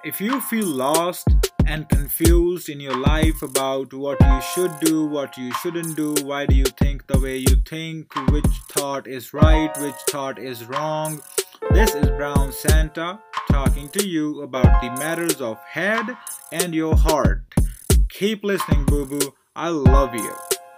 If you feel lost and confused in your life about what you should do, what you shouldn't do, why do you think the way you think, which thought is right, which thought is wrong, this is Brown Santa talking to you about the matters of head and your heart. Keep listening, boo boo. I love you.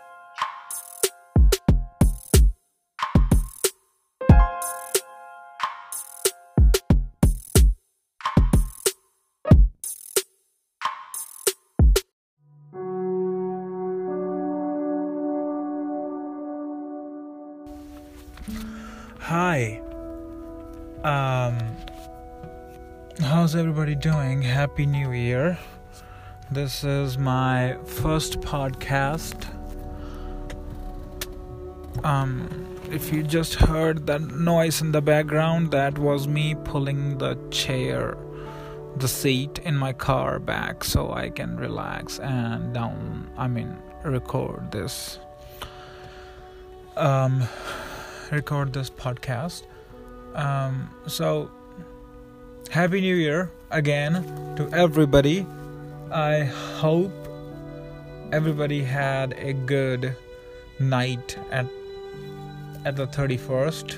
Hi. How's everybody doing? Happy New Year. This is my first podcast. If you just heard that noise in the background, that was me pulling the seat in my car back so I can relax and record this. Record this podcast. So Happy New Year again to everybody. I hope everybody had a good night at the 31st.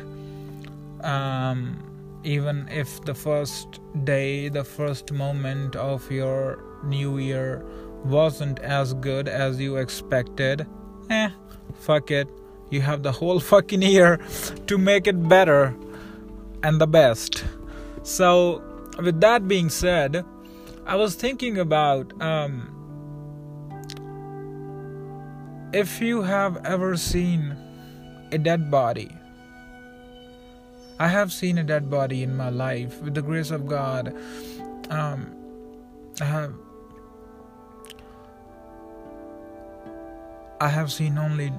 Even if the first day, the first moment of your new year wasn't as good as you expected, fuck it. You have the whole fucking year to make it better and the best. So, with that being said, I was thinking about if you have ever seen a dead body. I have seen a dead body in my life. With the grace of God, I have seen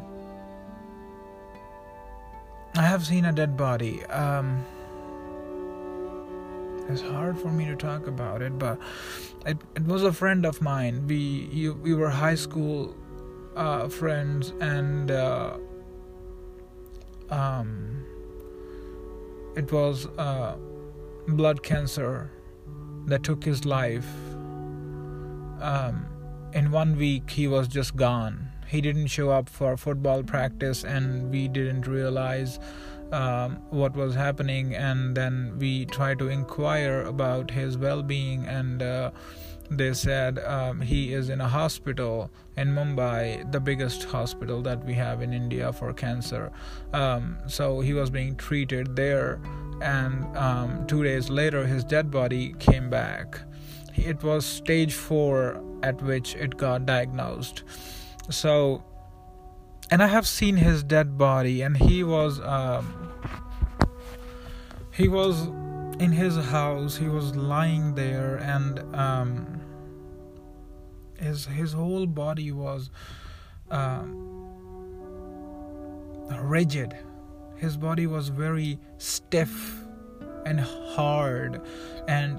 a dead body. It's hard for me to talk about it, but it was a friend of mine. We were high school friends, and it was blood cancer that took his life. In 1 week, he was just gone. He didn't show up for football practice, and we didn't realize what was happening. And then we tried to inquire about his well-being, and they said he is in a hospital in Mumbai, the biggest hospital that we have in India for cancer. So he was being treated there, and 2 days later his dead body came back. It was stage 4 at which it got diagnosed. So, and I have seen his dead body, and he was in his house. He was lying there, and his whole body was rigid. His body was very stiff and hard, and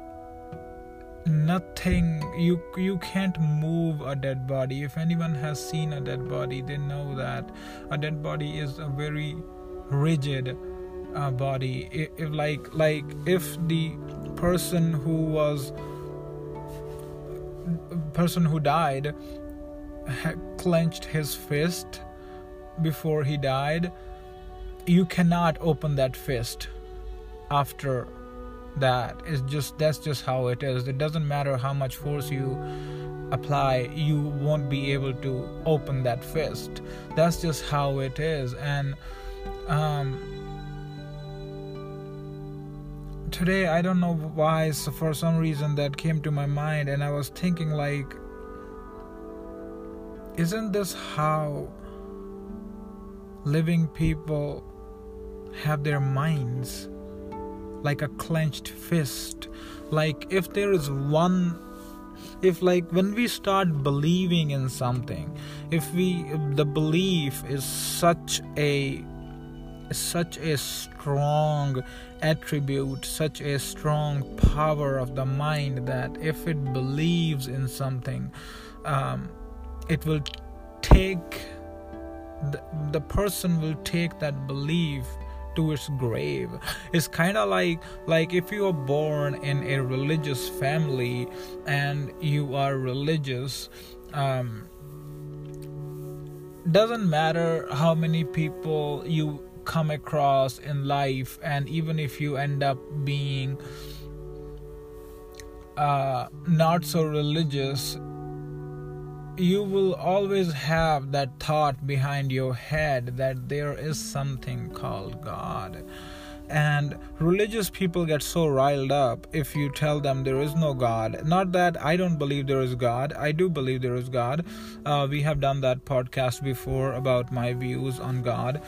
nothing, you can't move a dead body. If anyone has seen a dead body, they know that a dead body is a very rigid body. If the person who died had clenched his fist before he died, you cannot open that fist after that. That's just how it is. It doesn't matter how much force you apply, you won't be able to open that fist. That's just how it is. And today, I don't know why, so for some reason that came to my mind, and I was thinking, like, isn't this how living people have their minds? Like a clenched fist. Like, if there is when we start believing in something, the belief is such a strong attribute, such a strong power of the mind, that if it believes in something, it will take the person will take that belief to its grave. It's kind of like if you are born in a religious family and you are religious, doesn't matter how many people you come across in life, and even if you end up being not so religious, you will always have that thought behind your head that there is something called God. And religious people get so riled up if you tell them there is no God. Not that I don't believe there is God. I do believe there is God. We have done that podcast before about my views on God.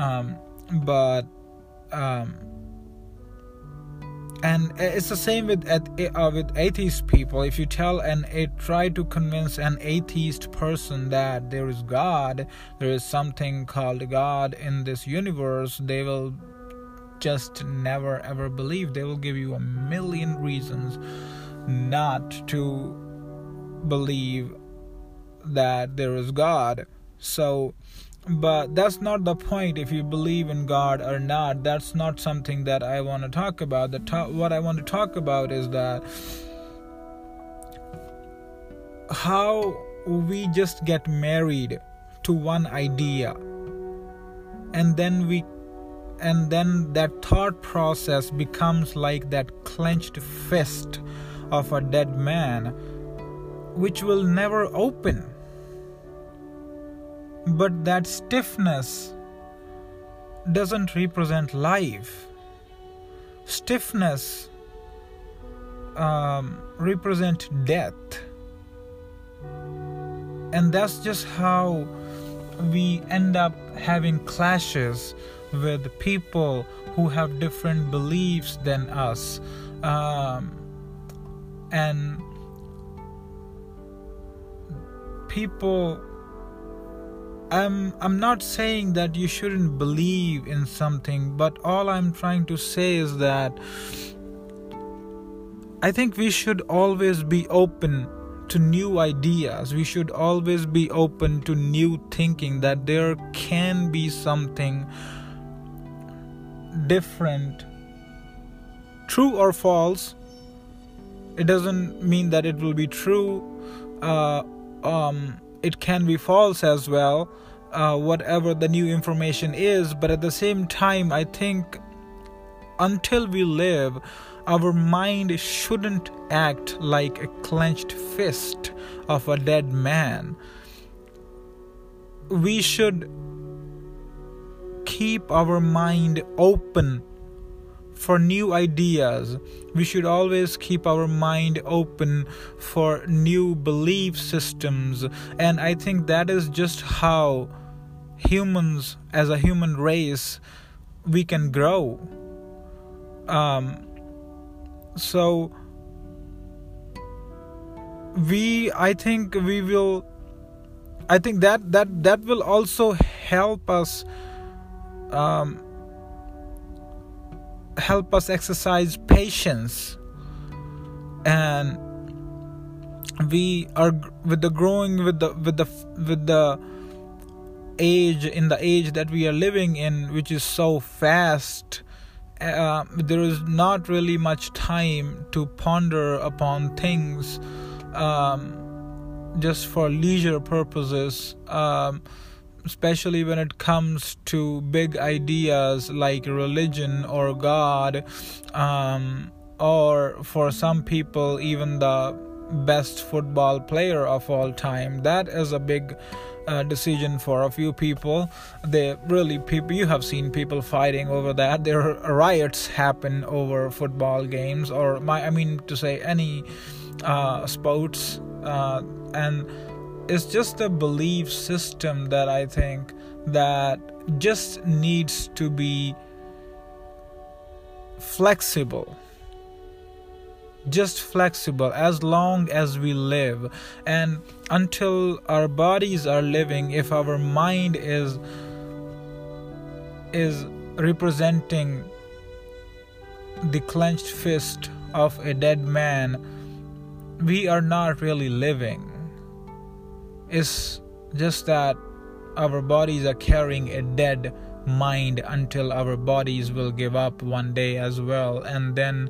And it's the same with atheist people. If you try to convince an atheist person that there is God, there is something called God in this universe, they will just never ever believe. They will give you a million reasons not to believe that there is God. But that's not the point. If you believe in God or not, that's not something that I want to talk about. What I want to talk about is that how we just get married to one idea, and then that thought process becomes like that clenched fist of a dead man, which will never open. But that stiffness doesn't represent life. Stiffness represents death. And that's just how we end up having clashes with people who have different beliefs than us. And people, I'm not saying that you shouldn't believe in something, but all I'm trying to say is that I think we should always be open to new ideas. We should always be open to new thinking, that there can be something different. True or false, it doesn't mean that it will be true. It can be false as well, whatever the new information is. But at the same time, I think until we live, our mind shouldn't act like a clenched fist of a dead man. We should keep our mind open for new ideas. We should always keep our mind open for new belief systems. And I think that is just how humans, as a human race, we can grow. So I think that will also help us exercise patience. And we are with the age that we are living in, which is so fast. There is not really much time to ponder upon things just for leisure purposes, especially when it comes to big ideas like religion or God, or for some people even the best football player of all time. That is a big decision for a few people. You have seen people fighting over that. There are riots happen over football games, or any sports, and it's just a belief system that I think that just needs to be flexible. Just flexible as long as we live, and until our bodies are living, if our mind is representing the clenched fist of a dead man, we are not really living. It's just that our bodies are carrying a dead mind until our bodies will give up one day as well. And then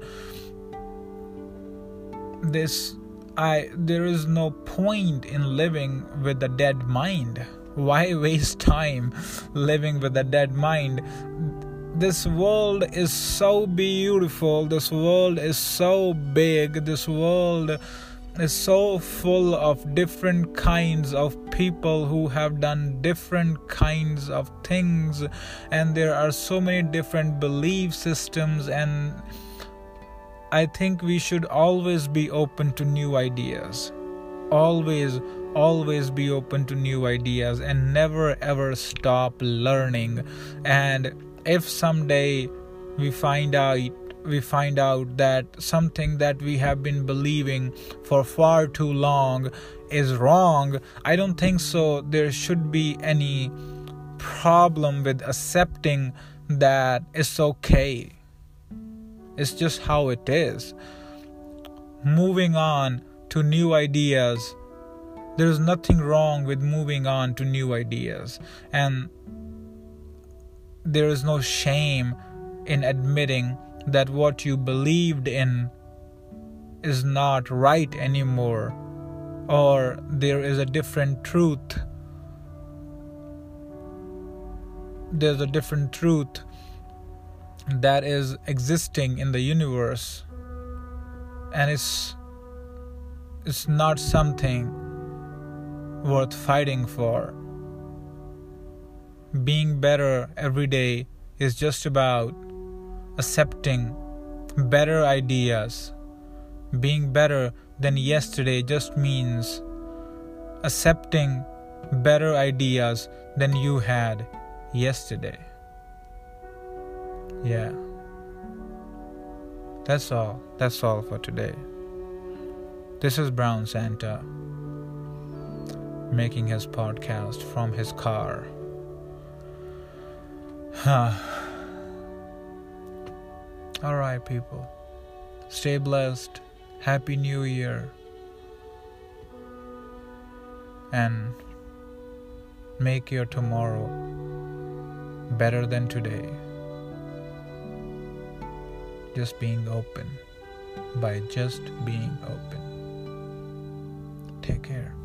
there is no point in living with a dead mind. Why waste time living with a dead mind? This world is so beautiful. This world is so big. This world is so full of different kinds of people who have done different kinds of things, and there are so many different belief systems, and I think we should always be open to new ideas. Always be open to new ideas and never ever stop learning. And if someday we find out that something that we have been believing for far too long is wrong, I don't think so there should be any problem with accepting that it's okay. It's just how it is. Moving on to new ideas. There's nothing wrong with moving on to new ideas. And there is no shame in admitting that what you believed in is not right anymore, or there is a different truth. There's a different truth that is existing in the universe, and it's not something worth fighting for. Being better every day is just about accepting better ideas. Being better than yesterday just means accepting better ideas than you had yesterday. Yeah. That's all for today. This is Brown Santa making his podcast from his car. Alright, people. Stay blessed. Happy New Year. And make your tomorrow better than today. Just being open. By just being open. Take care.